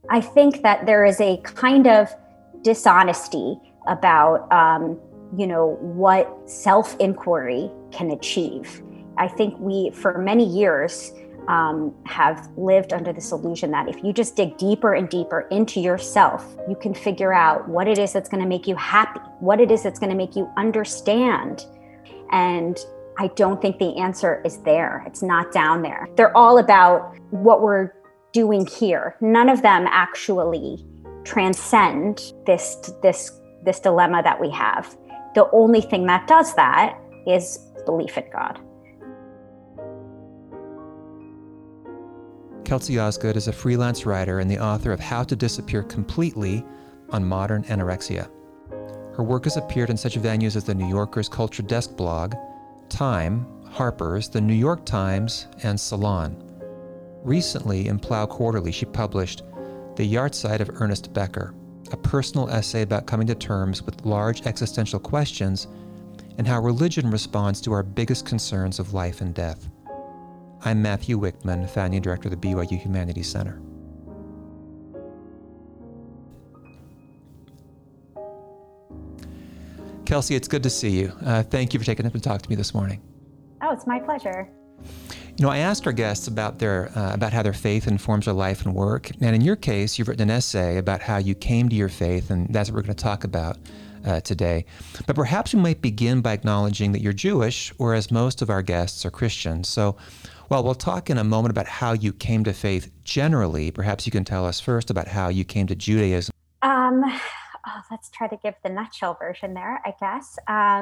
I think that there is a kind of dishonesty about, what self-inquiry can achieve. I think we, for many years, have lived under this illusion that if you just dig deeper and deeper into yourself, you can figure out what it is that's going to make you happy, what it is that's going to make you understand. And I don't think the answer is there. It's not down there. They're all about what we're doing here. None of them actually transcend this dilemma that we have. The only thing that does that is belief in God. Kelsey Osgood is a freelance writer and the author of How to Disappear Completely on Modern Anorexia. Her work has appeared in such venues as the New Yorker's Culture Desk blog, Time, Harper's, the New York Times, and Salon. Recently, in Plough Quarterly, she published The Yahrzeit of Ernest Becker, a personal essay about coming to terms with large existential questions and how religion responds to our biggest concerns of life and death. I'm Matthew Wickman, founding director of the BYU Humanities Center. Kelsey, it's good to see you. Thank you for taking up to talk to me this morning. Oh, it's my pleasure. I asked our guests about about how their faith informs their life and work. And in your case, you've written an essay about how you came to your faith, and that's what we're going to talk about today. But perhaps we might begin by acknowledging that you're Jewish, whereas most of our guests are Christians. So while we'll talk in a moment about how you came to faith generally, perhaps you can tell us first about how you came to Judaism. Let's try to give the nutshell version there, I guess.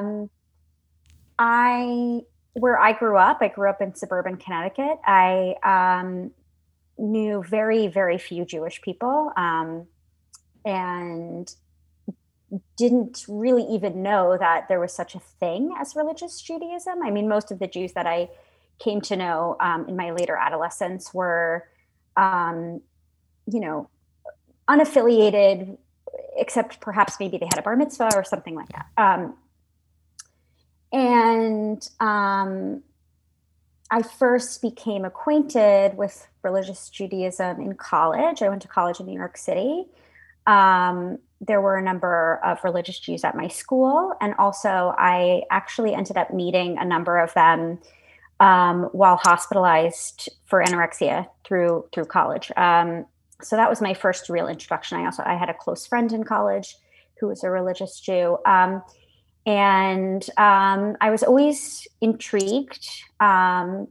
Where I grew up in suburban Connecticut. I knew very, very few Jewish people, and didn't really even know that there was such a thing as religious Judaism. I mean, most of the Jews that I came to know in my later adolescence were, unaffiliated, except perhaps maybe they had a bar mitzvah or something like that. I first became acquainted with religious Judaism in college. I went to college in New York City. There were a number of religious Jews at my school, and also I actually ended up meeting a number of them while hospitalized for anorexia through college. So that was my first real introduction. I had a close friend in college who was a religious Jew. And I was always intrigued in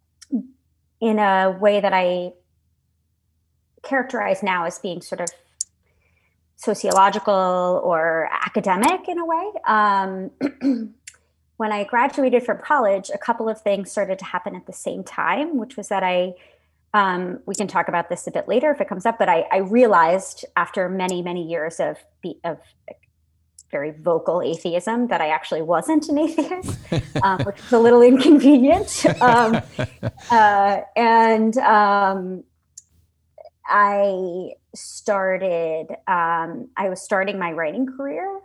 a way that I characterize now as being sort of sociological or academic in a way. When I graduated from college, a couple of things started to happen at the same time, which was that we can talk about this a bit later if it comes up, but I realized after many, many years of very vocal atheism that I actually wasn't an atheist, which was a little inconvenient. I was starting my writing career.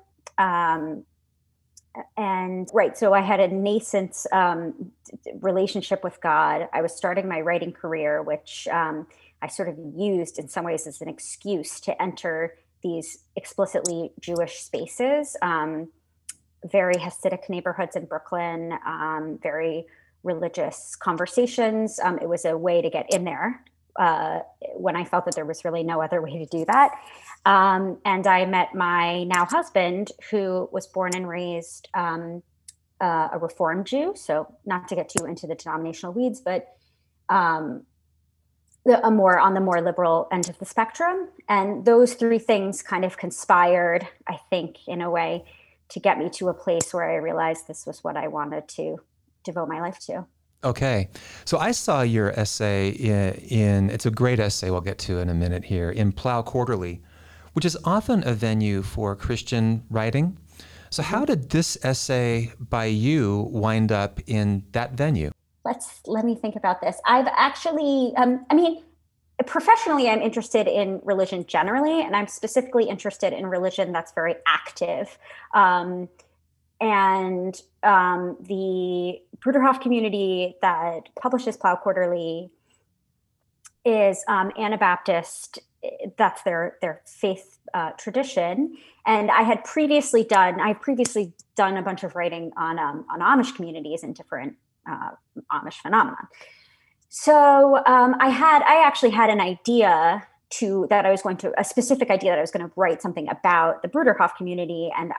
So I had a nascent relationship with God. I was starting my writing career, which I sort of used in some ways as an excuse to enter these explicitly Jewish spaces, very Hasidic neighborhoods in Brooklyn, very religious conversations. It was a way to get in there when I felt that there was really no other way to do that. And I met my now husband, who was born and raised a Reform Jew. So not to get too into the denominational weeds, but on the more liberal end of the spectrum. And those three things kind of conspired, I think, in a way to get me to a place where I realized this was what I wanted to devote my life to. Okay. So I saw your essay in it's a great essay we'll get to in a minute here, in Plough Quarterly, which is often a venue for Christian writing. So how did this essay by you wind up in that venue? Let me think about this. I've actually, professionally, I'm interested in religion generally, and I'm specifically interested in religion that's very active. The Bruderhof community that publishes Plough Quarterly is Anabaptist. That's their faith tradition. And I've previously done a bunch of writing on Amish communities and different Amish phenomenon. So I actually had an idea a specific idea that I was going to write something about the Bruderhof community. And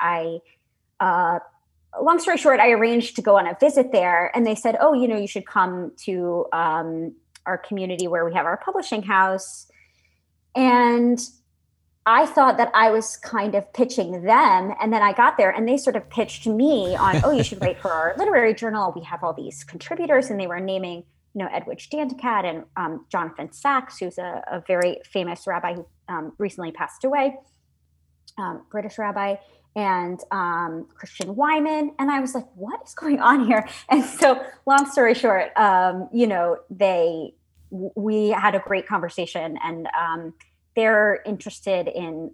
long story short, I arranged to go on a visit there, and they said, oh, you should come to our community where we have our publishing house. And I thought that I was kind of pitching them. And then I got there and they sort of pitched me on, oh, you should write for our literary journal. We have all these contributors. And they were naming, Edwidge Danticat and Jonathan Sacks, who's a very famous rabbi who recently passed away, British rabbi, and Christian Wyman. And I was like, what is going on here? And so long story short, we had a great conversation, and they're interested in,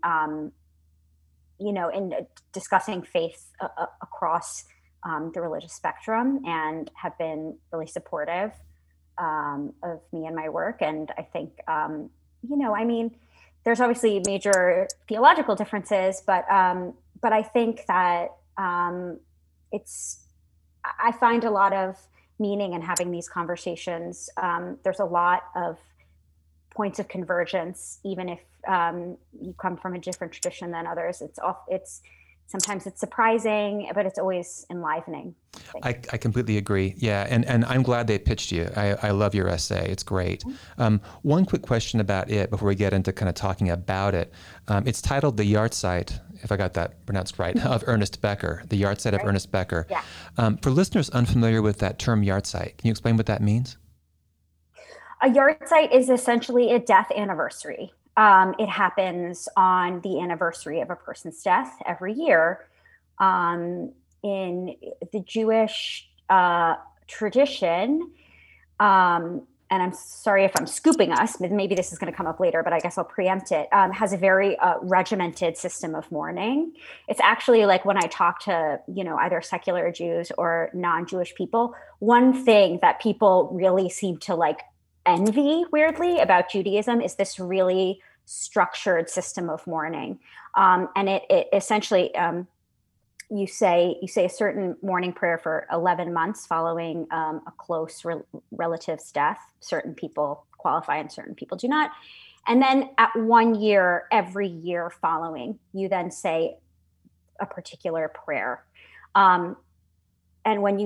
in discussing faith across the religious spectrum, and have been really supportive of me and my work. And I think, there's obviously major theological differences, but I think that I find a lot of meaning in having these conversations. There's a lot of points of convergence, even if you come from a different tradition than others. Sometimes it's surprising, but it's always enlivening. I completely agree. Yeah, and I'm glad they pitched you. I love your essay. It's great. One quick question about it before we get into kind of talking about it. It's titled The Yahrzeit, if I got that pronounced right, of Ernest Becker, The Yahrzeit of Ernest Becker. Yeah. For listeners unfamiliar with that term yahrzeit, can you explain what that means? A yahrzeit is essentially a death anniversary. It happens on the anniversary of a person's death every year. In the Jewish tradition, and I'm sorry if I'm scooping us, maybe this is going to come up later, but I guess I'll preempt it, has a very regimented system of mourning. It's actually like when I talk to, either secular Jews or non-Jewish people, one thing that people really seem to envy, weirdly, about Judaism is this really structured system of mourning. And it essentially, you say a certain mourning prayer for 11 months following a close relative's death. Certain people qualify and certain people do not. And then at 1 year, every year following, you then say a particular prayer. And when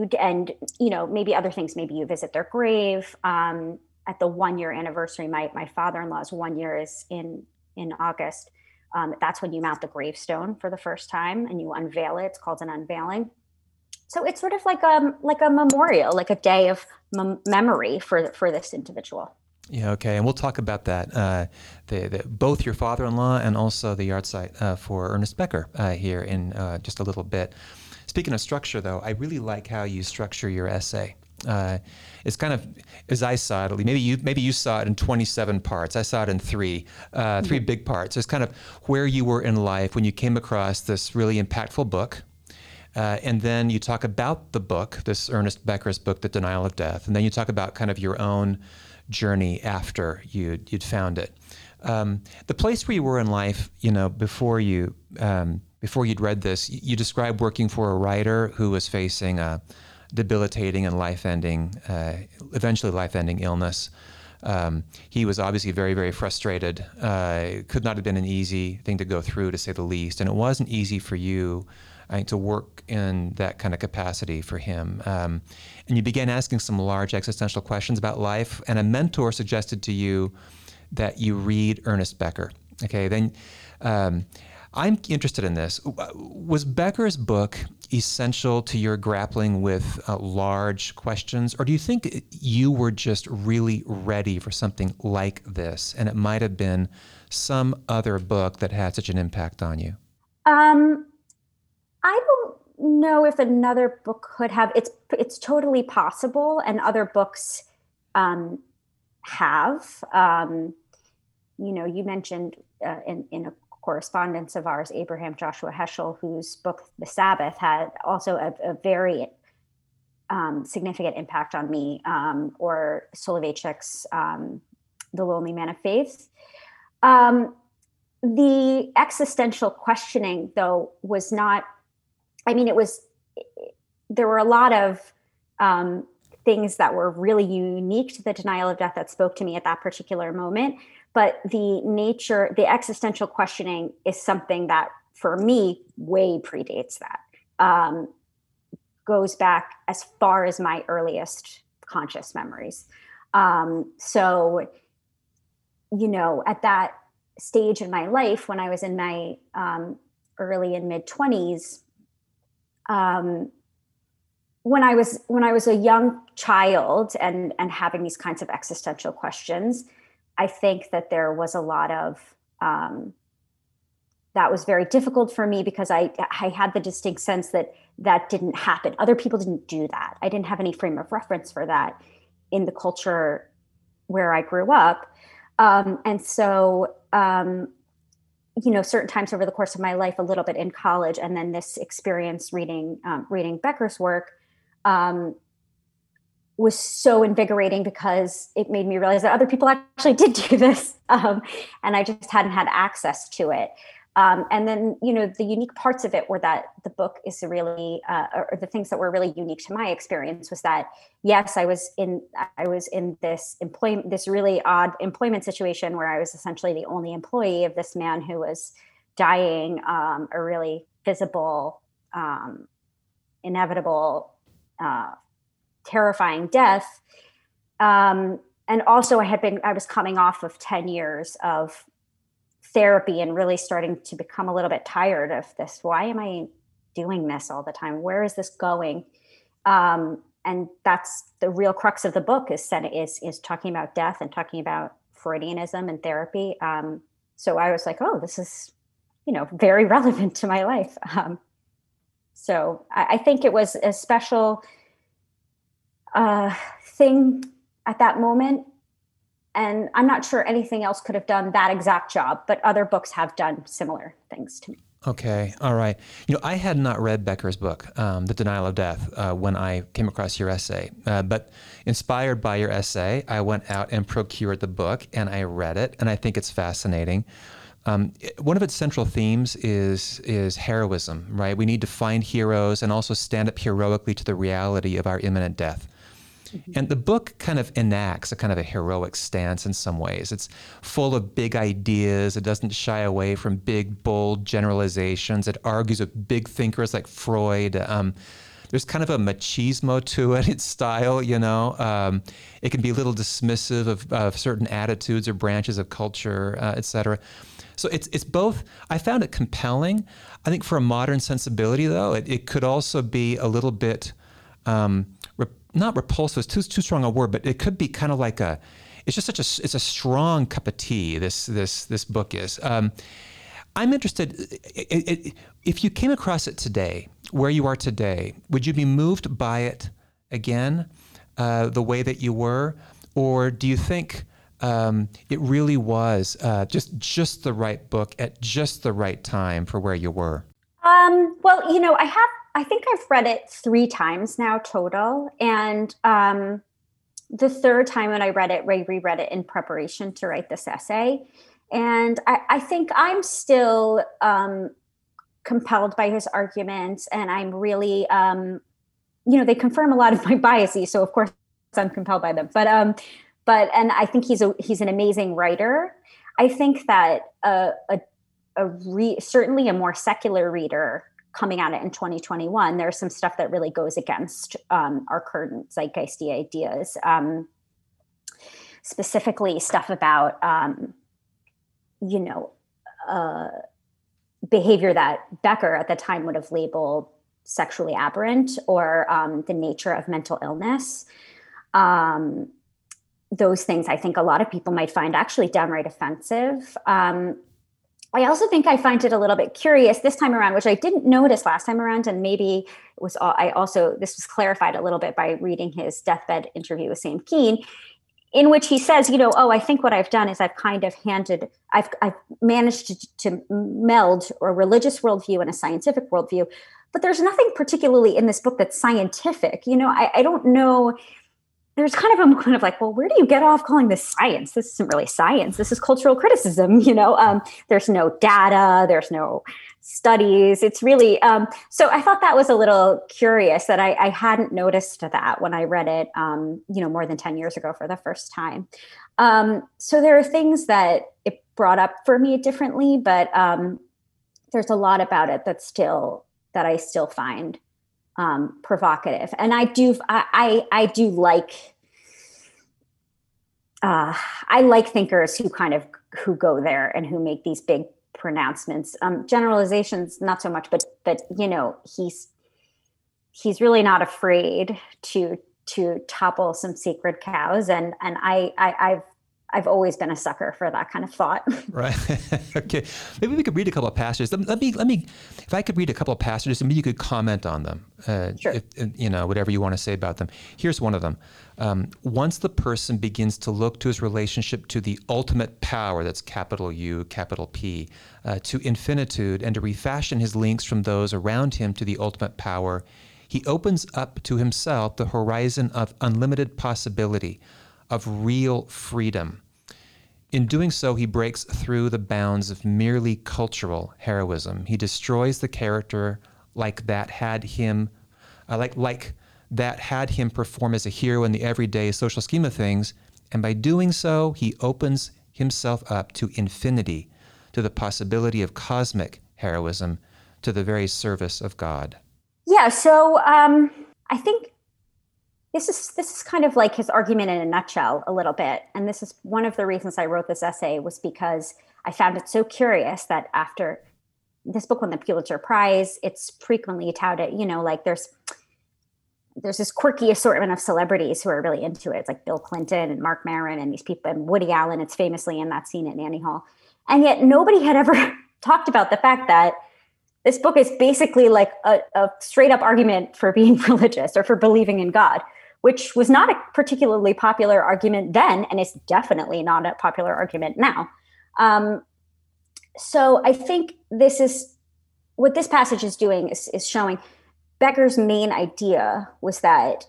maybe other things, maybe you visit their grave. At the 1 year anniversary, my father-in-law's 1 year is in August. That's when you mount the gravestone for the first time and you unveil it. It's called an unveiling. So it's sort of like a memorial, like a day of memory for this individual. Yeah, okay, and we'll talk about that. Both your father-in-law and also the yahrzeit for Ernest Becker here in just a little bit. Speaking of structure, though, I really like how you structure your essay. It's kind of, as I saw it, maybe you saw it in 27 parts. I saw it in three big parts. It's kind of where you were in life when you came across this really impactful book. And then you talk about the book, this Ernest Becker's book, The Denial of Death. And then you talk about kind of your own journey after you'd found it. The place where you were in life, before you'd read this, you described working for a writer who was facing a debilitating and eventually life-ending illness. He was obviously very, very frustrated. Could not have been an easy thing to go through, to say the least. And it wasn't easy for you, I think, to work in that kind of capacity for him. And you began asking some large existential questions about life. And a mentor suggested to you that you read Ernest Becker. Okay, then I'm interested in this. Was Becker's book essential to your grappling with large questions, or do you think you were just really ready for something like this, and it might have been some other book that had such an impact on you? I don't know if another book could have. It's totally possible, and other books have. You mentioned in a correspondence of ours, Abraham Joshua Heschel, whose book, The Sabbath, had also a very significant impact on me, or Soloveitchik's The Lonely Man of Faith. The existential questioning, though, was not, I mean, there were a lot of things that were really unique to the denial of death that spoke to me at that particular moment. But the existential questioning is something that, for me, way predates that. Goes back as far as my earliest conscious memories. So, at that stage in my life, when I was in my early and mid 20s, when I was a young child and having these kinds of existential questions, I think that there was a lot of that was very difficult for me, because I had the distinct sense that didn't happen. Other people didn't do that. I didn't have any frame of reference for that in the culture where I grew up. And so, certain times over the course of my life, a little bit in college, and then this experience reading Becker's work, was so invigorating, because it made me realize that other people actually did do this. And I just hadn't had access to it. And then, the unique parts of it were that the book is really, or the things that were really unique to my experience was that, yes, I was in this really odd employment situation where I was essentially the only employee of this man who was dying a really visible, inevitable, terrifying death. And also I was coming off of 10 years of therapy and really starting to become a little bit tired of this. Why am I doing this all the time? Where is this going? And that's the real crux of the book, is talking about death and talking about Freudianism and therapy. So I was like, oh, this is, very relevant to my life. So I think it was a special thing at that moment. And I'm not sure anything else could have done that exact job, but other books have done similar things to me. Okay. All right. I had not read Becker's book, The Denial of Death, when I came across your essay. But inspired by your essay, I went out and procured the book, and I read it, and I think it's fascinating. One of its central themes is heroism, right? We need to find heroes and also stand up heroically to the reality of our imminent death. Mm-hmm. And the book kind of enacts a kind of a heroic stance in some ways. It's full of big ideas. It doesn't shy away from big, bold generalizations. It argues with big thinkers like Freud. There's kind of a machismo to it, its style, It can be a little dismissive of certain attitudes or branches of culture, et cetera. So it's both. I found it compelling. I think for a modern sensibility, though, it could also be a little bit not repulsive, it's too strong a word, but it could be kind of like it's a strong cup of tea, this book is. I'm interested, if you came across it today, where you are today, would you be moved by it again, the way that you were? Or do you think it really was just the right book at just the right time for where you were? Well, I think I've read it 3 times now total. And the third time when I reread it in preparation to write this essay. And I think I'm still compelled by his arguments. And I'm really, they confirm a lot of my biases. So of course I'm compelled by them. But and I think he's an amazing writer. I think that certainly a more secular reader coming at it in 2021, there's some stuff that really goes against our current zeitgeisty ideas, specifically stuff about, behavior that Becker at the time would have labeled sexually aberrant, or the nature of mental illness. Those things I think a lot of people might find actually downright offensive. I also think I find it a little bit curious this time around, which I didn't notice last time around. And maybe it was this was clarified a little bit by reading his deathbed interview with Sam Keen, in which he says, I think what I've done is I've managed to meld a religious worldview and a scientific worldview, but there's nothing particularly in this book that's scientific. I don't know. there's kind of a moment of like, well, where do you get off calling this science? This isn't really science. This is cultural criticism. There's no data, there's no studies. It's really, so I thought that was a little curious that I hadn't noticed that when I read it, more than 10 years ago for the first time. So there are things that it brought up for me differently, but there's a lot about it that I still find provocative. And I do like, I like thinkers who go there and who make these big pronouncements. Generalizations, not so much, but he's really not afraid to topple some sacred cows. And I've always been a sucker for that kind of thought. Right. Okay. Maybe we could read a couple of passages. Let me, if I could read a couple of passages, maybe you could comment on them. Sure. Whatever you want to say about them. Here's one of them. Once the person begins to look to his relationship to the ultimate power, that's capital U, capital P, to infinitude, and to refashion his links from those around him to the ultimate power, he opens up to himself the horizon of unlimited possibility, of real freedom. In doing so, he breaks through the bounds of merely cultural heroism. He destroys the character like that had him perform as a hero in the everyday social scheme of things, and by doing so, he opens himself up to infinity, to the possibility of cosmic heroism, to the very service of God. Yeah, so I think this is kind of like his argument in a nutshell a little bit. And this is one of the reasons I wrote this essay, was because I found it so curious that after this book won the Pulitzer Prize, it's frequently touted, there's this quirky assortment of celebrities who are really into it. It's like Bill Clinton and Mark Maron and these people, and Woody Allen, it's famously in that scene at Annie Hall. And yet nobody had ever talked about the fact that this book is basically like a straight up argument for being religious or for believing in God, which was not a particularly popular argument then, and is definitely not a popular argument now. So I think this is what this passage is doing, is showing Becker's main idea was that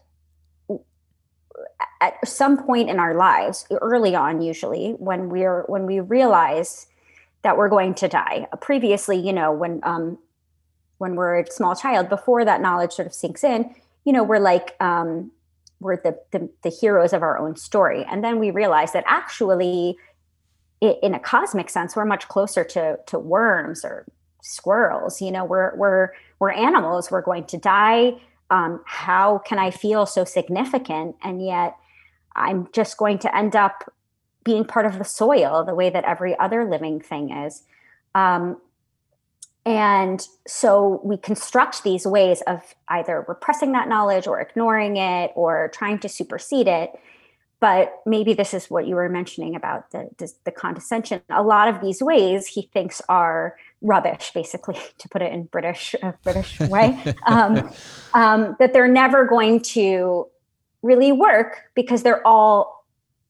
at some point in our lives, early on usually, when we realize that we're going to die. Previously, when we're a small child, before that knowledge sort of sinks in, we're like, we're the heroes of our own story. And then we realize that actually, in a cosmic sense, we're much closer to worms or squirrels. We're animals. We're going to die. How can I feel so significant? And yet I'm just going to end up being part of the soil the way that every other living thing is. And so we construct these ways of either repressing that knowledge or ignoring it or trying to supersede it. But maybe this is what you were mentioning about the condescension. A lot of these ways he thinks are rubbish, basically, to put it in British way, that they're never going to really work because they're all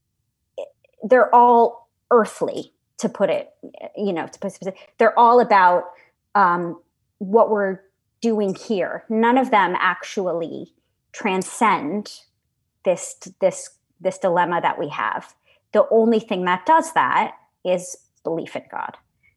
earthly, to put it, they're all about what we're doing here. None of them actually transcend this dilemma that we have. The only thing that does that is belief in God.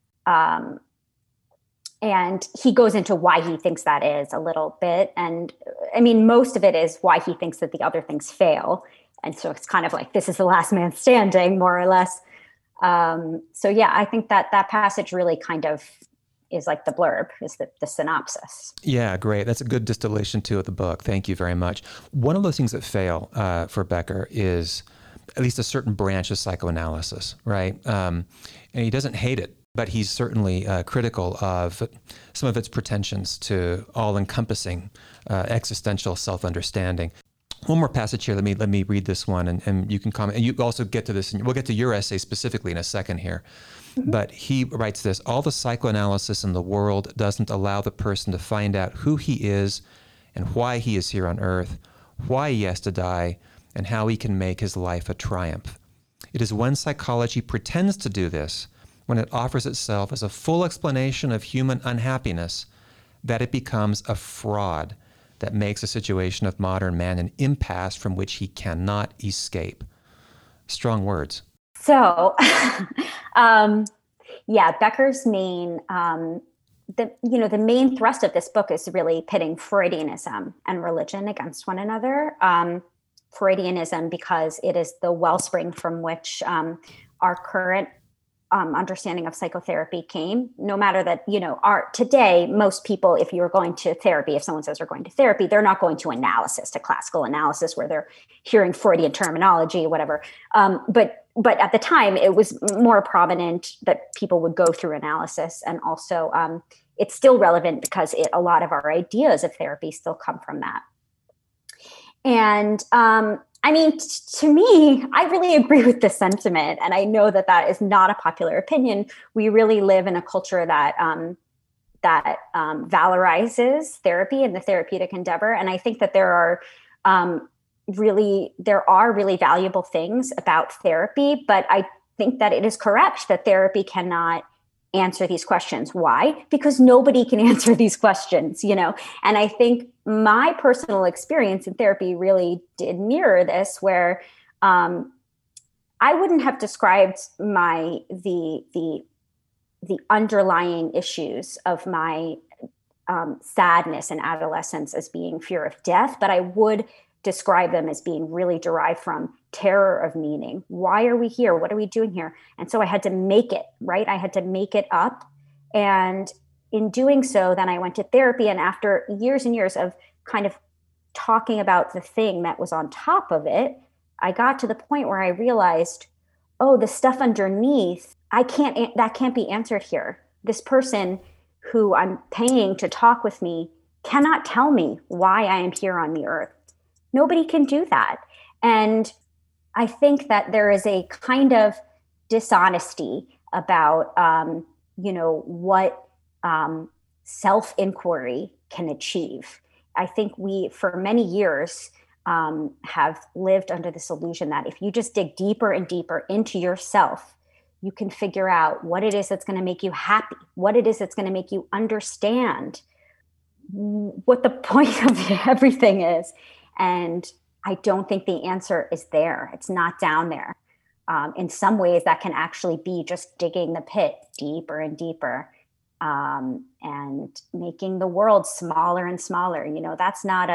And he goes into why he thinks that is a little bit. And I mean, most of it is why he thinks that the other things fail. And so it's kind of like, this is the last man standing, more or less. So yeah, I think that passage really kind of is like the blurb, is the synopsis. Yeah, great. That's a good distillation too of the book. Thank you very much. One of those things that fail for Becker is at least a certain branch of psychoanalysis, right? And he doesn't hate it, but he's certainly critical of some of its pretensions to all-encompassing existential self-understanding. One more passage here. Let me read this one, and you can comment. And you also get to this, and we'll get to your essay specifically in a second here. Mm-hmm. But he writes this: all the psychoanalysis in the world doesn't allow the person to find out who he is and why he is here on earth, why he has to die, and how he can make his life a triumph. It is when psychology pretends to do this, when it offers itself as a full explanation of human unhappiness, that it becomes a fraud that makes the situation of modern man an impasse from which he cannot escape. Strong words. So, yeah, Becker's main, the main thrust of this book is really pitting Freudianism and religion against one another. Freudianism, because it is the wellspring from which our current understanding of psychotherapy came. No matter that, today, most people, if you're going to therapy, if someone says they're going to therapy, they're not going to classical analysis where they're hearing Freudian terminology, whatever. But at the time, it was more prominent that people would go through analysis. And also, it's still relevant because a lot of our ideas of therapy still come from that. And to me, I really agree with this sentiment. And I know that that is not a popular opinion. We really live in a culture that valorizes therapy and the therapeutic endeavor. And I think that there are really valuable things about therapy, but I think that it is correct that therapy cannot answer these questions. Why? Because nobody can answer these questions, And I think my personal experience in therapy really did mirror this, where I wouldn't have described the underlying issues of my sadness in adolescence as being fear of death, but I would describe them as being really derived from terror of meaning. Why are we here? What are we doing here? And so I had to make it, right? I had to make it up. And in doing so, then I went to therapy. And after years and years of kind of talking about the thing that was on top of it, I got to the point where I realized, oh, the stuff underneath, that can't be answered here. This person who I'm paying to talk with me cannot tell me why I am here on the earth. Nobody can do that. And I think that there is a kind of dishonesty about, what self-inquiry can achieve. I think we, for many years, have lived under this illusion that if you just dig deeper and deeper into yourself, you can figure out what it is that's going to make you happy, what it is that's going to make you understand what the point of everything is. And I don't think the answer is there. It's not down there. In some ways, that can actually be just digging the pit deeper and deeper, and making the world smaller and smaller. That's not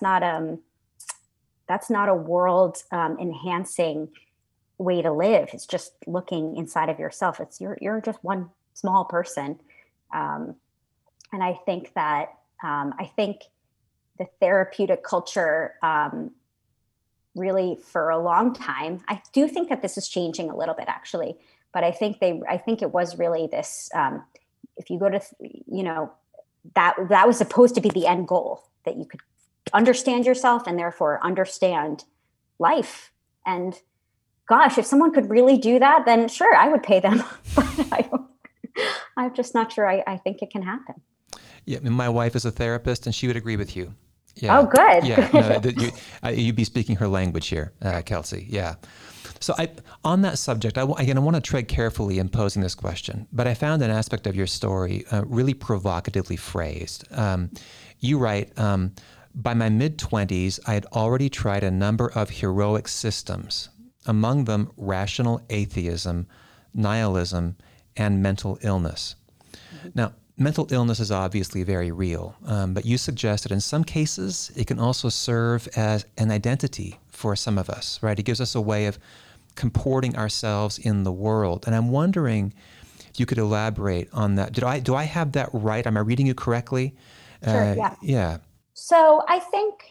a world enhancing way to live. It's just looking inside of yourself. It's you're just one small person, and I think that the therapeutic culture, really for a long time, I do think that this is changing a little bit actually, but I think it was really this, if you go to, that was supposed to be the end goal, that you could understand yourself and therefore understand life. And gosh, if someone could really do that, then sure, I would pay them, but I'm just not sure I think it can happen. Yeah, my wife is a therapist, and she would agree with you. Yeah. Oh, good. Yeah, no, you'd be speaking her language here, Kelsey. Yeah. So on that subject, I want to tread carefully in posing this question, but I found an aspect of your story really provocatively phrased. You write, by my mid-20s, I had already tried a number of heroic systems, among them rational atheism, nihilism, and mental illness. Now, mental illness is obviously very real, but you suggest that in some cases, it can also serve as an identity for some of us, right? It gives us a way of comporting ourselves in the world. And I'm wondering if you could elaborate on that. Do I have that right? Am I reading you correctly? Sure, yeah. Yeah. So I think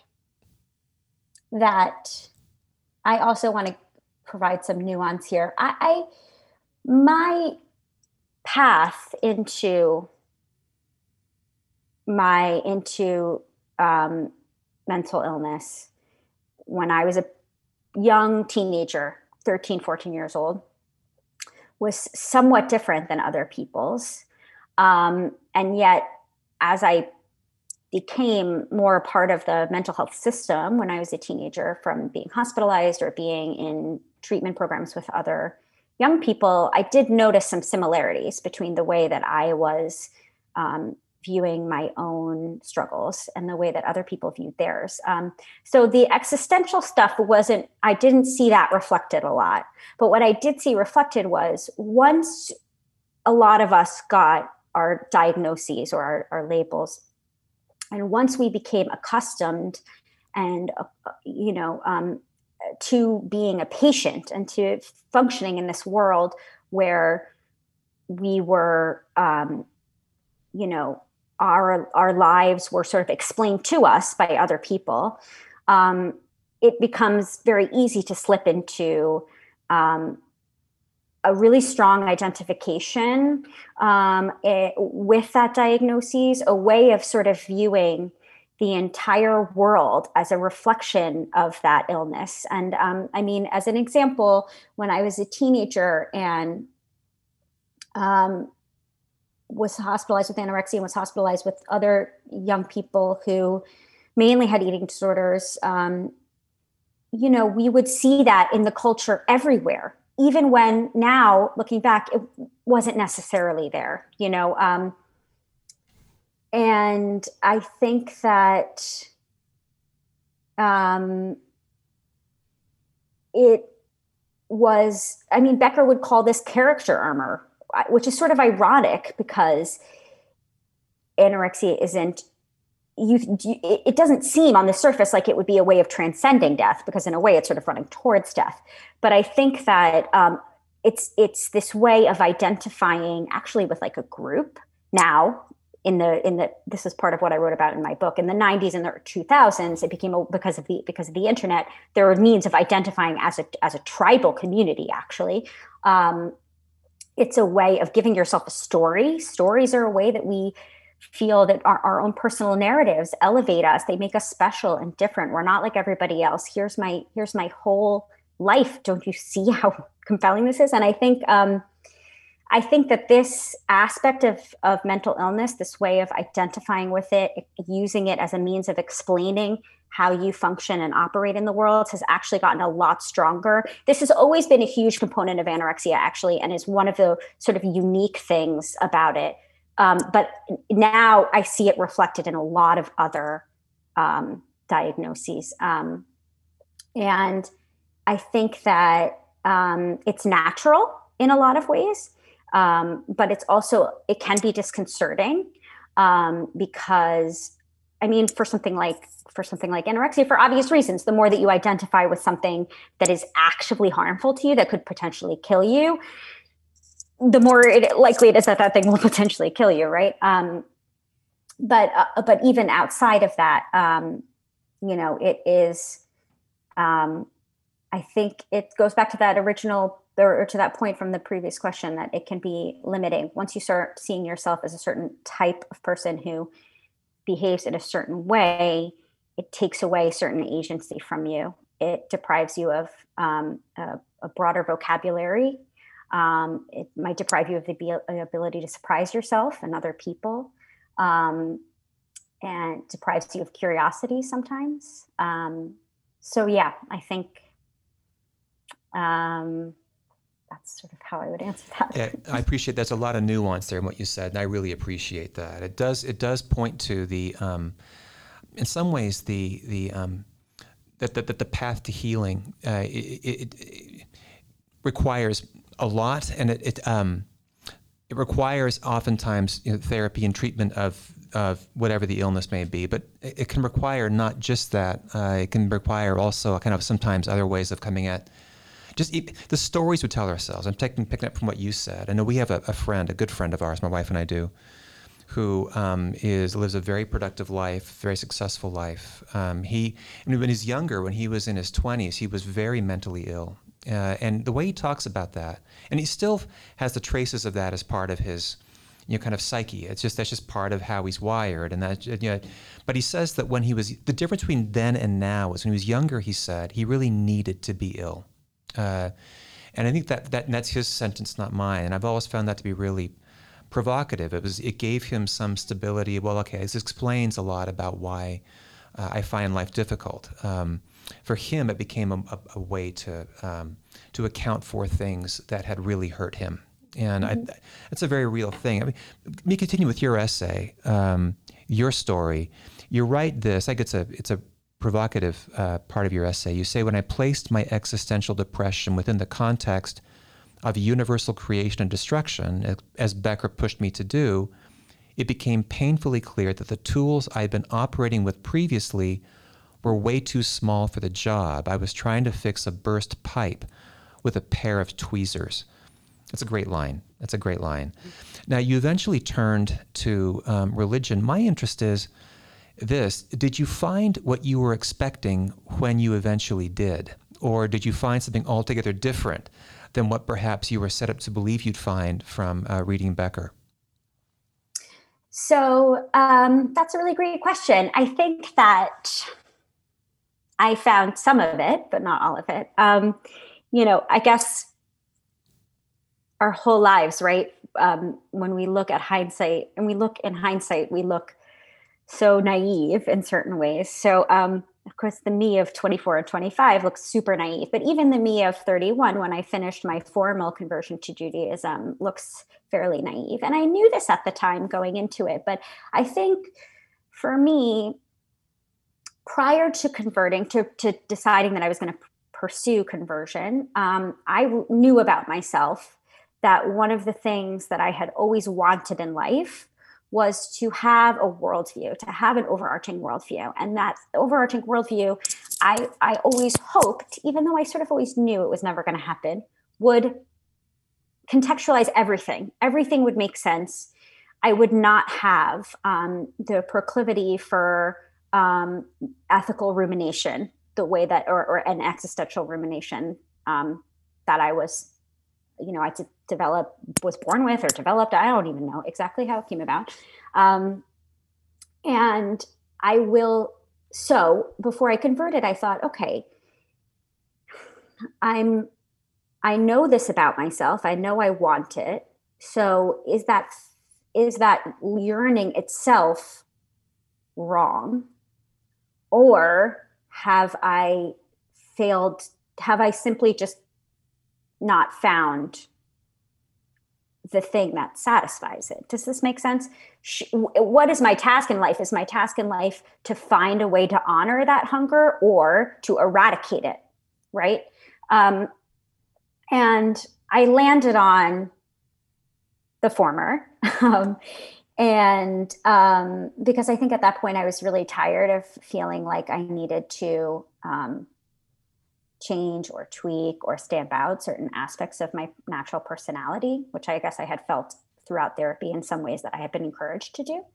that I also want to provide some nuance here. My path into mental illness when I was a young teenager, 13, 14 years old, was somewhat different than other people's. And yet, as I became more a part of the mental health system when I was a teenager, from being hospitalized or being in treatment programs with other young people, I did notice some similarities between the way that I was viewing my own struggles and the way that other people viewed theirs. So the existential stuff I didn't see that reflected a lot. But what I did see reflected was once a lot of us got our diagnoses or our labels, and once we became accustomed and, to being a patient and to functioning in this world where we were, our lives were sort of explained to us by other people, it becomes very easy to slip into a really strong identification with that diagnosis, a way of sort of viewing the entire world as a reflection of that illness. And as an example, when I was a teenager and was hospitalized with anorexia and was hospitalized with other young people who mainly had eating disorders, we would see that in the culture everywhere, even when now looking back, it wasn't necessarily there, and I think that it was, Becker would call this character armor, which is sort of ironic because anorexia it doesn't seem on the surface like it would be a way of transcending death, because in a way it's sort of running towards death. But I think that it's this way of identifying actually with like a group now. This is part of what I wrote about in my book. In the 90s and the 2000s, it became because of the internet, there were means of identifying as a tribal community. Actually, it's a way of giving yourself a story. Stories are a way that we feel that our own personal narratives elevate us. They make us special and different. We're not like everybody else. Here's my whole life. Don't you see how compelling this is? And I think that this aspect of mental illness, this way of identifying with it, using it as a means of explaining how you function and operate in the world, has actually gotten a lot stronger. This has always been a huge component of anorexia, actually, and is one of the sort of unique things about it. But now I see it reflected in a lot of other diagnoses. And I think that it's natural in a lot of ways. But it can be disconcerting because, for something like anorexia, for obvious reasons, the more that you identify with something that is actively harmful to you, that could potentially kill you, the more likely it is that thing will potentially kill you, right? But even outside of that, it is. I think it goes back to that original, or to that point from the previous question, that it can be limiting. Once you start seeing yourself as a certain type of person who behaves in a certain way, it takes away certain agency from you. It deprives you of a broader vocabulary. It might deprive you of the ability to surprise yourself and other people, and deprives you of curiosity sometimes. So yeah, I think that's sort of how I would answer that. Yeah, I appreciate there's a lot of nuance there in what you said, and I really appreciate that. It does point to the in some ways the path to healing it requires a lot, and it requires oftentimes therapy and treatment of whatever the illness may be, but it can require not just that. It can require also kind of sometimes other ways of coming at just the stories we tell ourselves. I'm picking up from what you said. I know we have a good friend of ours, my wife and I do, who lives a very productive life, very successful life. When he's younger, when he was in his 20s, he was very mentally ill. And the way he talks about that, and he still has the traces of that as part of his kind of psyche. That's just part of how he's wired. And that, but he says that the difference between then and now is when he was younger, he said he really needed to be ill. And I think that's his sentence, not mine. And I've always found that to be really provocative. It gave him some stability. Well, okay, this explains a lot about why I find life difficult. For him, it became a way to account for things that had really hurt him. And it's a very real thing. I mean, let me continue with your essay, your story. You write this, I think it's a provocative part of your essay. You say, when I placed my existential depression within the context of universal creation and destruction, as Becker pushed me to do, it became painfully clear that the tools I'd been operating with previously were way too small for the job. I was trying to fix a burst pipe with a pair of tweezers. That's a great line. That's a great line. Now, you eventually turned to religion. My interest is this. Did you find what you were expecting when you eventually did? Or did you find something altogether different than what perhaps you were set up to believe you'd find from reading Becker? So that's a really great question. I think that I found some of it, but not all of it. I guess our whole lives, right? When we look at hindsight, and we look in hindsight, we look so naive in certain ways. So, of course, the me of 24 and 25 looks super naive, but even the me of 31, when I finished my formal conversion to Judaism, looks fairly naive. And I knew this at the time going into it, but I think for me, prior to converting, to deciding that I was going to pursue conversion, I knew about myself that one of the things that I had always wanted in life was to have a worldview, to have an overarching worldview. And that overarching worldview, I always hoped, even though I sort of always knew it was never going to happen, would contextualize everything. Everything would make sense. I would not have the proclivity for ethical rumination, the way that, or an existential rumination that I was, I was born with or developed. I don't even know exactly how it came about. And so before I converted, I thought, okay, I know this about myself. I know I want it. So is that yearning itself wrong? Or have I failed? Have I simply just not found the thing that satisfies it? Does this make sense? What is my task in life? Is my task in life to find a way to honor that hunger or to eradicate it? Right. And I landed on the former. And because I think at that point I was really tired of feeling like I needed to change or tweak or stamp out certain aspects of my natural personality, which I guess I had felt throughout therapy in some ways that I had been encouraged to do.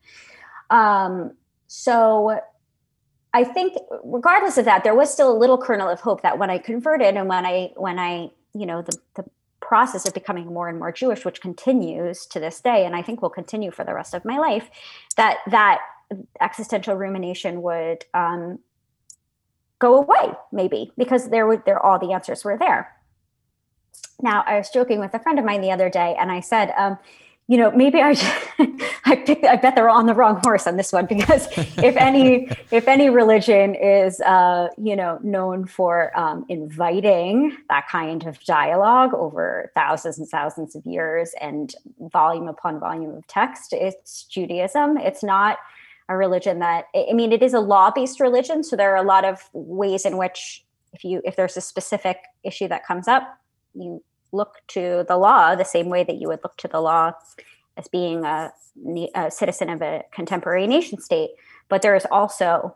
So I think regardless of that, there was still a little kernel of hope that when I converted and when I the process of becoming more and more Jewish, which continues to this day, and I think will continue for the rest of my life, that existential rumination would go away, maybe, because all the answers were there. Now, I was joking with a friend of mine the other day, and I said, maybe I bet they're on the wrong horse on this one, because if any religion is, known for inviting that kind of dialogue over thousands and thousands of years and volume upon volume of text, it's Judaism. It's not a religion that, it is a law-based religion. So there are a lot of ways in which if there's a specific issue that comes up, you look to the law the same way that you would look to the law as being a citizen of a contemporary nation state. But there is also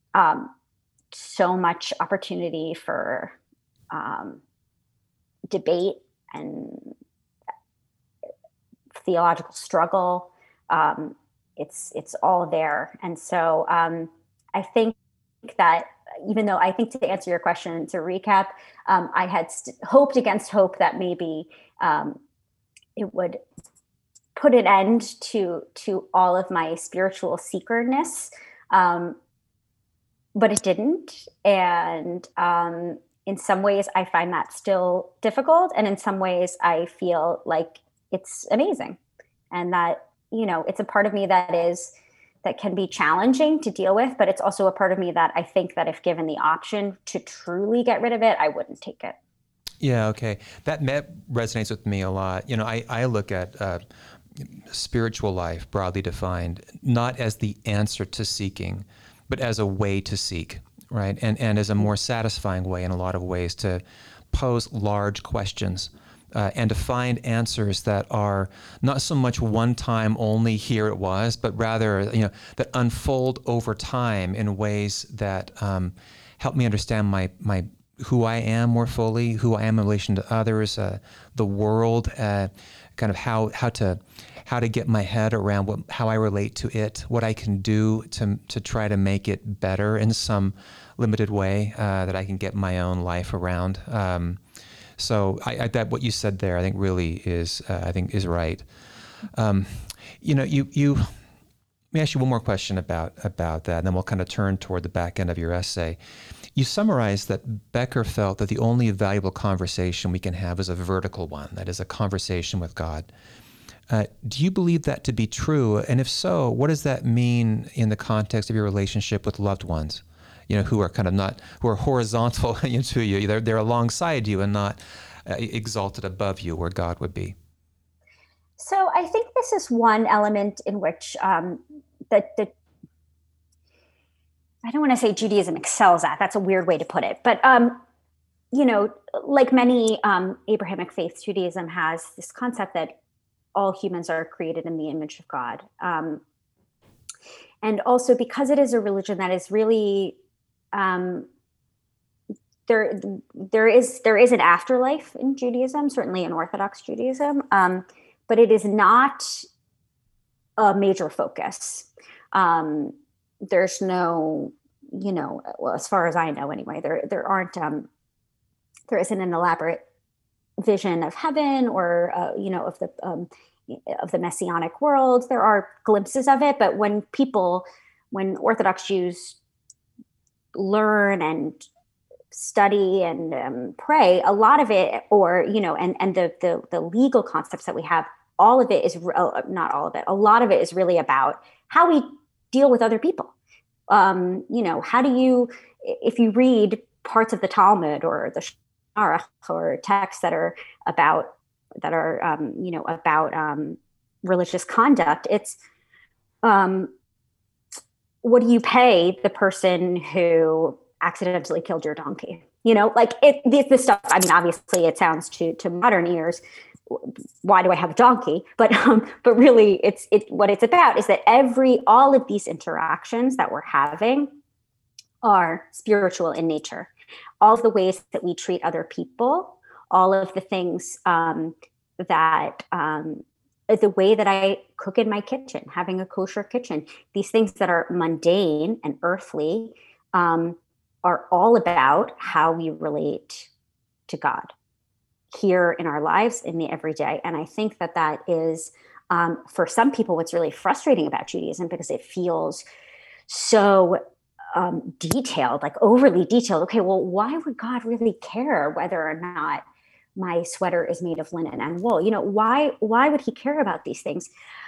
so much opportunity for debate and theological struggle. It's all there. And so I think that, even though I think, to answer your question, to recap, I had hoped against hope that maybe it would put an end to all of my spiritual seekerness, but it didn't. And in some ways, I find that still difficult, and in some ways, I feel like it's amazing, and that it's a part of me that can be challenging to deal with, but it's also a part of me that I think that if given the option to truly get rid of it, I wouldn't take it. Yeah, okay. That resonates with me a lot. I look at spiritual life, broadly defined, not as the answer to seeking, but as a way to seek, right? And as a more satisfying way in a lot of ways to pose large questions and to find answers that are not so much one time only, here it was, but rather, that unfold over time in ways that help me understand my who I am more fully, who I am in relation to others, the world, kind of how to get my head around how I relate to it, what I can do to try to make it better in some limited way that I can get my own life around. So that what you said there, I think really is right. You let me ask you one more question about that, and then we'll kind of turn toward the back end of your essay. You summarized that Becker felt that the only valuable conversation we can have is a vertical one, that is, a conversation with God. Do you believe that to be true? And if so, what does that mean in the context of your relationship with loved ones, who are who are horizontal to you? They're alongside you and not exalted above you where God would be. So I think this is one element in which the I don't want to say Judaism excels at. That's a weird way to put it. But, like many Abrahamic faiths, Judaism has this concept that all humans are created in the image of God. And also because it is a religion that is really, there is an afterlife in Judaism, certainly in Orthodox Judaism, but it is not a major focus. There's no, well, as far as I know anyway, there aren't, there isn't an elaborate vision of heaven or, of the messianic world. There are glimpses of it, but when Orthodox Jews learn and study and pray, a lot of it, or, and the legal concepts that we have, all of it is, not all of it, a lot of it is really about how we deal with other people. How do you, if you read parts of the Talmud or the Shulchan Aruch or texts that are about religious conduct, it's what do you pay the person who accidentally killed your donkey? This stuff. I mean, obviously, it sounds to modern ears, why do I have a donkey? But really, what it's about is that all of these interactions that we're having are spiritual in nature. All of the ways that we treat other people, all of the things the way that I cook in my kitchen, having a kosher kitchen, these things that are mundane and earthly are all about how we relate to God here in our lives in the everyday. And I think that is, for some people, what's really frustrating about Judaism, because it feels so detailed, like overly detailed. Okay, well, why would God really care whether or not my sweater is made of linen and wool? Why would he care about these things?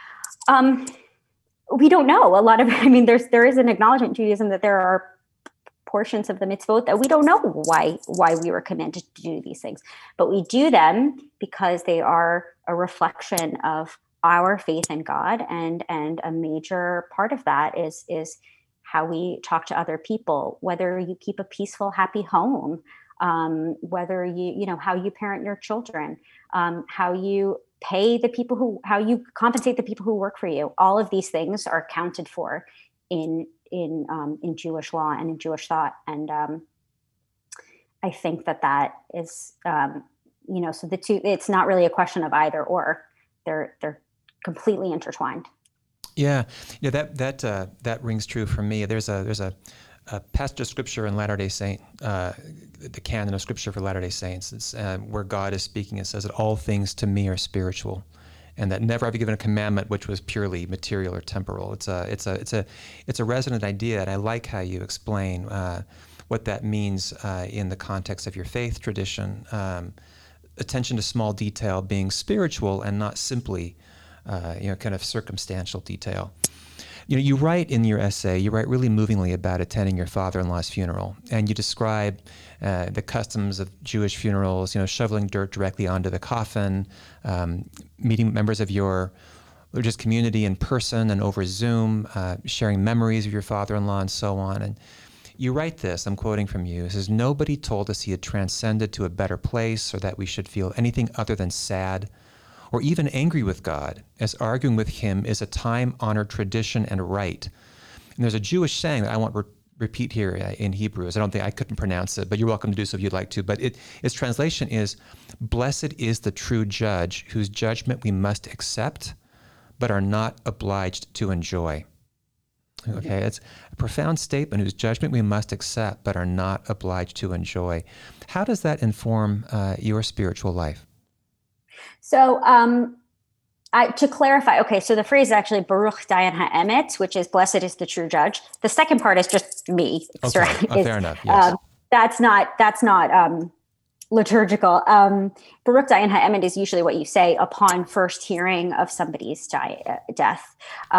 We don't know. There is an acknowledgement in Judaism that there are portions of the mitzvot that we don't know why we were commanded to do these things, but we do them because they are a reflection of our faith in God, and a major part of that is how we talk to other people, whether you keep a peaceful, happy home, whether how you parent your children, how you pay how you compensate the people who work for you. All of these things are accounted for in Jewish law and in Jewish thought. And I think that is, so the two, it's not really a question of either or, they're completely intertwined. Yeah. That rings true for me. There's a passage of scripture in Latter-day Saint, the canon of scripture for Latter-day Saints, it's, where God is speaking. It says that all things to me are spiritual, and that never have I given a commandment which was purely material or temporal. It's a resonant idea, and I like how you explain what that means in the context of your faith tradition. Attention to small detail being spiritual and not simply, kind of circumstantial detail. You write in your essay, you write really movingly about attending your father-in-law's funeral, and you describe the customs of Jewish funerals, shoveling dirt directly onto the coffin, meeting members of your religious community in person and over Zoom, sharing memories of your father-in-law and so on. And you write this, I'm quoting from you, it says, "Nobody told us he had transcended to a better place or that we should feel anything other than sad or even angry with God, as arguing with him is a time-honored tradition and right." And there's a Jewish saying that I won't repeat here in Hebrews. I couldn't pronounce it, but you're welcome to do so if you'd like to. But its translation is, "Blessed is the true judge, whose judgment we must accept, but are not obliged to enjoy." Okay, it's a profound statement, whose judgment we must accept, but are not obliged to enjoy. How does that inform your spiritual life? So to clarify, okay, so the phrase is actually Baruch Dayan HaEmet, which is blessed is the true judge. The second part is just me. Okay, fair enough, yes. That's not liturgical. Baruch Dayan HaEmet is usually what you say upon first hearing of somebody's death.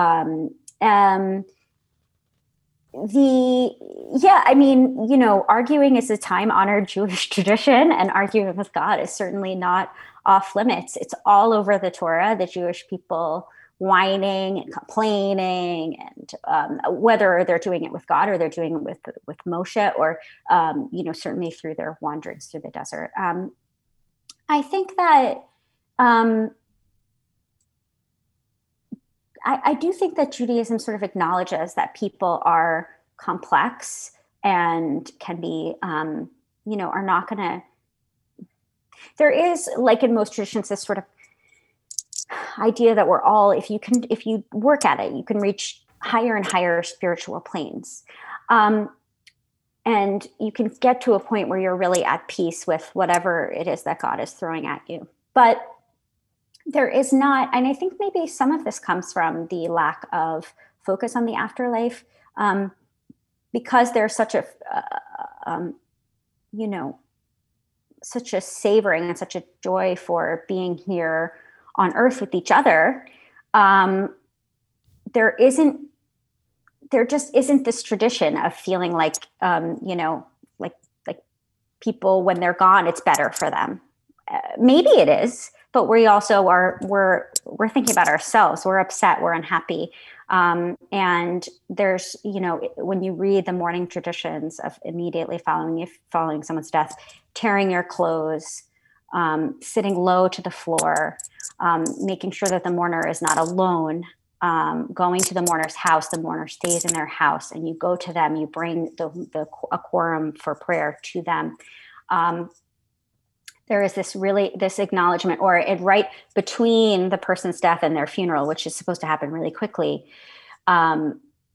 Arguing is a time-honored Jewish tradition, and arguing with God is certainly not off limits. It's all over the Torah, the Jewish people whining and complaining, and whether they're doing it with God or they're doing it with Moshe, or certainly through their wanderings through the desert. I think that I do think that Judaism sort of acknowledges that people are complex and can be, are not going to. There is, like in most traditions, this sort of idea that we're all, if you work at it, you can reach higher and higher spiritual planes. And you can get to a point where you're really at peace with whatever it is that God is throwing at you. But there is not, and I think maybe some of this comes from the lack of focus on the afterlife, because there's such a, such a savoring and such a joy for being here on earth with each other. There just isn't this tradition of feeling like, like people, when they're gone, it's better for them. Maybe it is, but we also we're thinking about ourselves. We're upset, we're unhappy. And there's, when you read the mourning traditions of immediately following someone's death, tearing your clothes, sitting low to the floor, making sure that the mourner is not alone, going to the mourner's house, the mourner stays in their house, and you go to them, you bring a quorum for prayer to them. There is this acknowledgement, or right between the person's death and their funeral, which is supposed to happen really quickly. A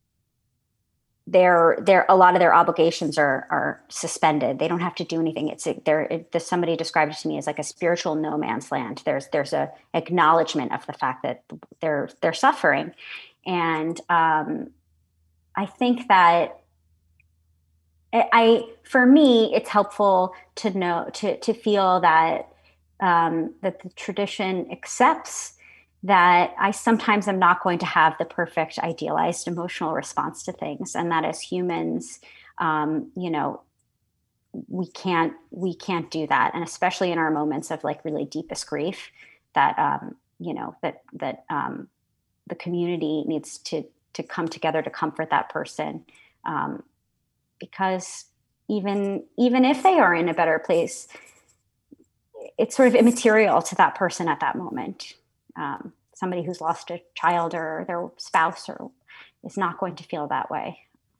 lot of their obligations are suspended. They don't have to do anything. Somebody described it to me as like a spiritual no man's land. There's a acknowledgement of the fact that they're suffering, and I think that for me, it's helpful to know, to feel that that the tradition accepts that I sometimes am not going to have the perfect idealized emotional response to things, and that as humans, we can't do that, and especially in our moments of like really deepest grief, that the community needs to come together to comfort that person. Because even if they are in a better place, it's sort of immaterial to that person at that moment. Somebody who's lost a child or their spouse is not going to feel that way.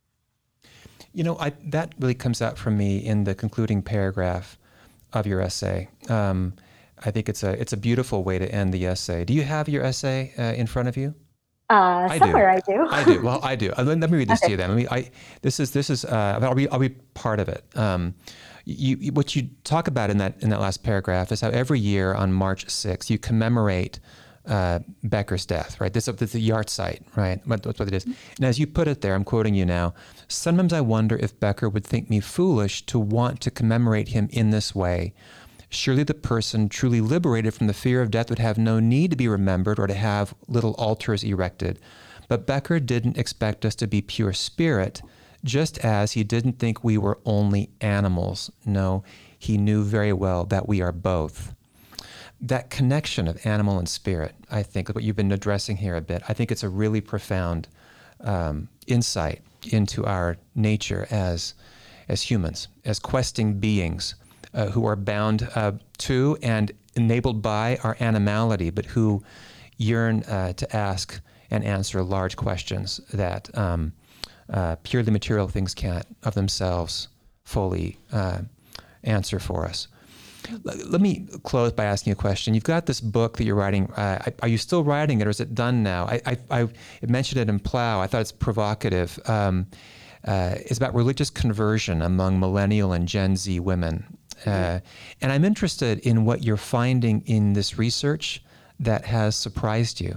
That really comes out from me in the concluding paragraph of your essay. I think it's a beautiful way to end the essay. Do you have your essay in front of you? Somewhere I do. I do. Well, I do. Let me read this to you then. This is. I'll be part of it. What you talk about in that last paragraph is how every year on March 6th you commemorate Becker's death. Right. This is the yahrzeit. Right. That's what it is. And as you put it there, I'm quoting you now. "Sometimes I wonder if Becker would think me foolish to want to commemorate him in this way. Surely the person truly liberated from the fear of death would have no need to be remembered or to have little altars erected. But Becker didn't expect us to be pure spirit, just as he didn't think we were only animals. No, he knew very well that we are both. That connection of animal and spirit, I think, what you've been addressing here a bit, I think it's a really profound insight into our nature as humans, as questing beings who are bound to and enabled by our animality, but who yearn to ask and answer large questions that purely material things can't of themselves fully answer for us. Let me close by asking you a question. You've got this book that you're writing. Are you still writing it, or is it done now? I mentioned it in Plow. I thought it's provocative. It's about religious conversion among millennial and Gen Z women. And I'm interested in what you're finding in this research that has surprised you.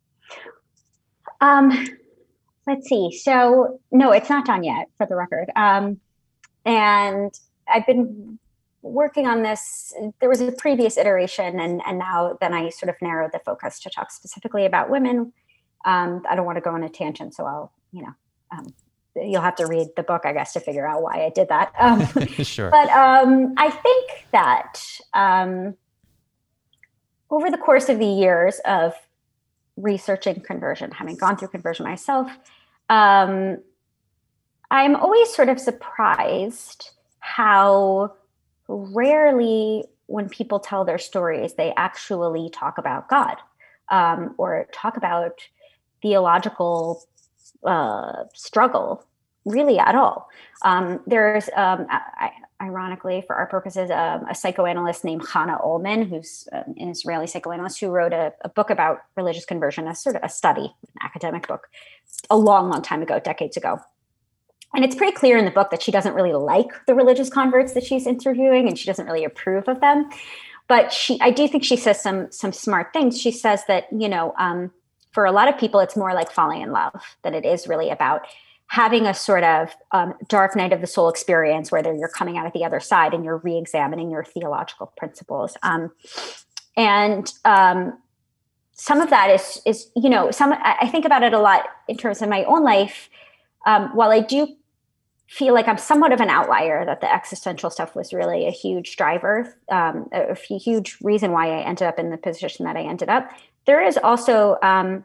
Let's see. So, no, it's not done yet, for the record. And I've been working on this. There was a previous iteration, and now then I sort of narrowed the focus to talk specifically about women. I don't want to go on a tangent, so I'll, you'll have to read the book, I guess, to figure out why I did that. Sure. But I think that over the course of the years of researching conversion, having gone through conversion myself, I'm always sort of surprised how rarely, when people tell their stories, they actually talk about God or talk about theological struggle really at all. There's, ironically, for our purposes, a psychoanalyst named Hannah Ullman, who's an Israeli psychoanalyst, who wrote a book about religious conversion, a sort of a study, an academic book, a long, long time ago, decades ago. And it's pretty clear in the book that she doesn't really like the religious converts that she's interviewing, and she doesn't really approve of them. But I do think she says some smart things. She says that, for a lot of people, it's more like falling in love than it is really about having a sort of dark night of the soul experience where you're coming out at the other side and you're re-examining your theological principles. And some of that is I think about it a lot in terms of my own life. While I do feel like I'm somewhat of an outlier, that the existential stuff was really a huge driver, a huge reason why I ended up in the position that I ended up, there is also an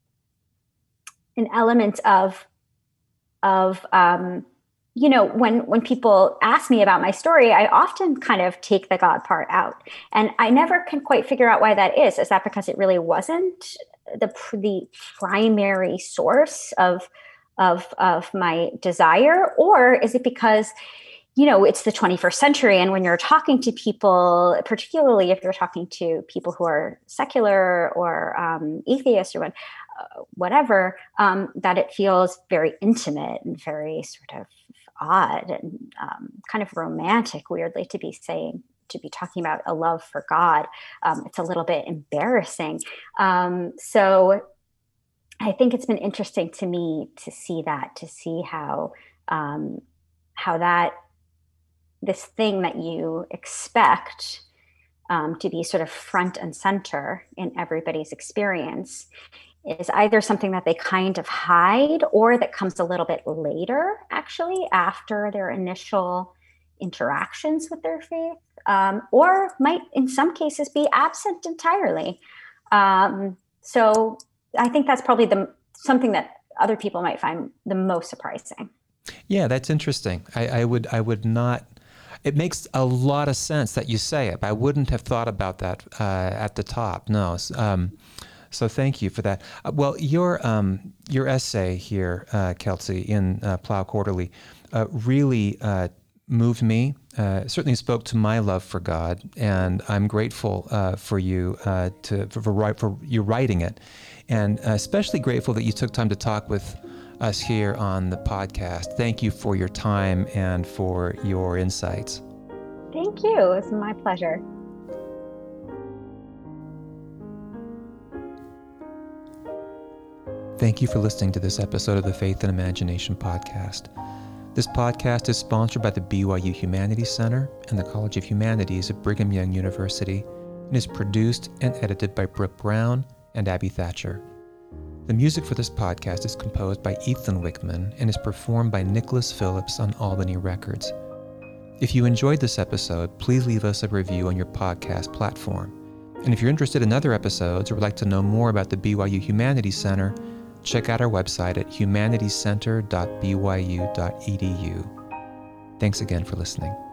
element of when people ask me about my story, I often kind of take the God part out. And I never can quite figure out why that is. Is that because it really wasn't the primary source of my desire? Or is it because, it's the 21st century, and when you're talking to people, particularly if you're talking to people who are secular or atheists or whatever, that it feels very intimate and very sort of odd and kind of romantic, weirdly, to be talking about a love for God. It's a little bit embarrassing. So I think it's been interesting to me to see how that this thing that you expect to be sort of front and center in everybody's experience is either something that they kind of hide, or that comes a little bit later, actually, after their initial interactions with their faith, or might in some cases be absent entirely. So I think that's probably something that other people might find the most surprising. Yeah, that's interesting. I would not. It makes a lot of sense that you say it, but I wouldn't have thought about that at the top. No. So thank you for that. Well, your essay here, Kelsey, in Plow Quarterly, really moved me. Certainly spoke to my love for God, and I'm grateful for you for you writing it, and especially grateful that you took time to talk with us here on the podcast. Thank you for your time and for your insights. Thank you. It's my pleasure. Thank you for listening to this episode of the Faith and Imagination podcast. This podcast is sponsored by the BYU Humanities Center and the College of Humanities at Brigham Young University, and is produced and edited by Brooke Brown and Abby Thatcher. The music for this podcast is composed by Ethan Wickman and is performed by Nicholas Phillips on Albany Records. If you enjoyed this episode, please leave us a review on your podcast platform. And if you're interested in other episodes or would like to know more about the BYU Humanities Center, check out our website at humanitiescenter.byu.edu. Thanks again for listening.